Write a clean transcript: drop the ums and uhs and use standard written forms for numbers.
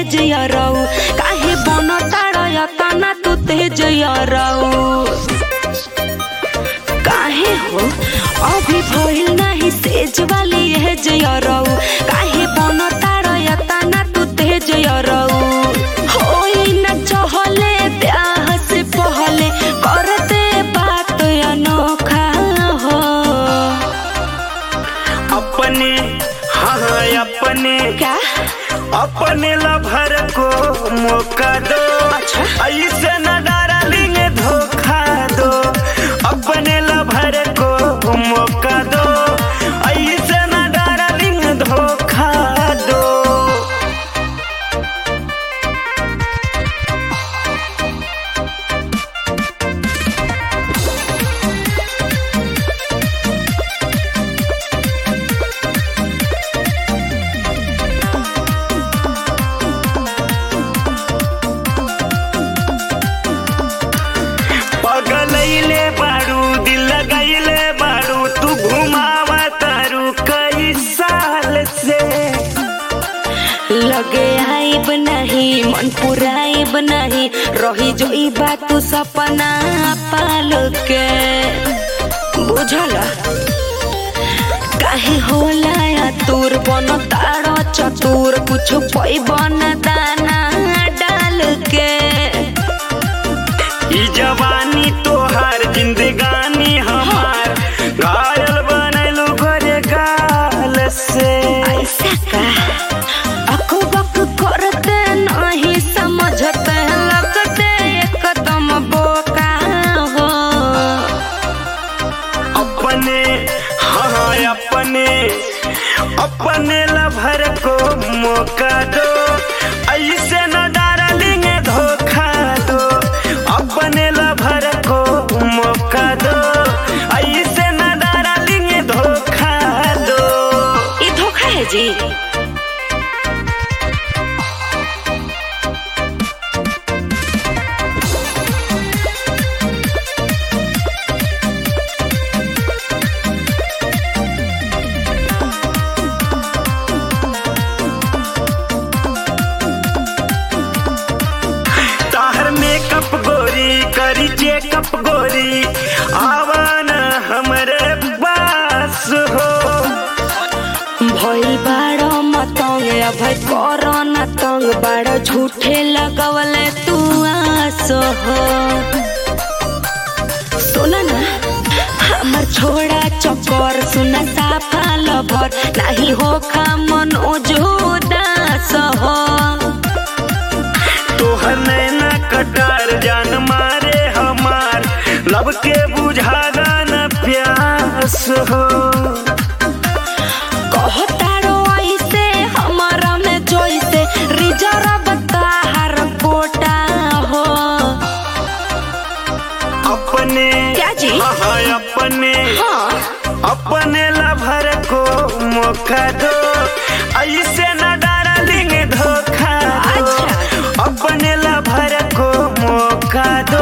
दहेज यारऊ काहे बन तारा तना तू तेज यारऊ काहे हो अभी भइल नहीं सेज वाली है जयरऊ काहे बन तारा तना तू तेज यारऊ होई न चहले ब्याह से पहले करते बात अनोखा हो अपने हाँ अपने क्या अपने लभर को मौका दो। अच्छा ऐसे न डार्लिंग धोखा दो अपने लभर को मौका दो ऐसे न डार्लिंग धोखा दो। पगलैले बारू दिल लगैले बारू तू घुमावा तारू कई साल से लगे आइब नहीं मन पुराइब नहीं रही जो ई बात तू सपना पाल के बुझल काहे होला या तूर बन तारो चतुर कुछ पैबन दाना डाल के ई जवानी तोहार जिंदगानी हमार घायल बनैलू घरे गाल से। ऐसा का अक बक करते नहीं समझते लगते एकदम बोका हो अपने हाँ अपने अपने लभर को मौका दो ऐसे न डार्लिंग धोखा दो अपने लभर को मौका दो ऐसे न डार्लिंग धोखा दो। ये धोखा है जी ताहर मेकअप गोरी करी चेकअप गोरी आवान हमरे पास हो भइल बाड़ो मतंग अभय करो न तंग बाड़ो झूठे लगवले तू आस हो सुना ना हमर छोड़ा चक्कर सुना साफा लभर नहीं हो खा मन उदास हो तोहर नैना कटार जान मारे हमार लब के बुझागा न प्यास हो कहतारो ऐसे हमारा में जोइसे रिजर्व ताहर कोटा हो अपने क्या जी? हाँ अपने हाँ अपने लभर को मौका दो ऐसे न डार्लिंग धोखा दो अच्छा अपने लभर को मौका दो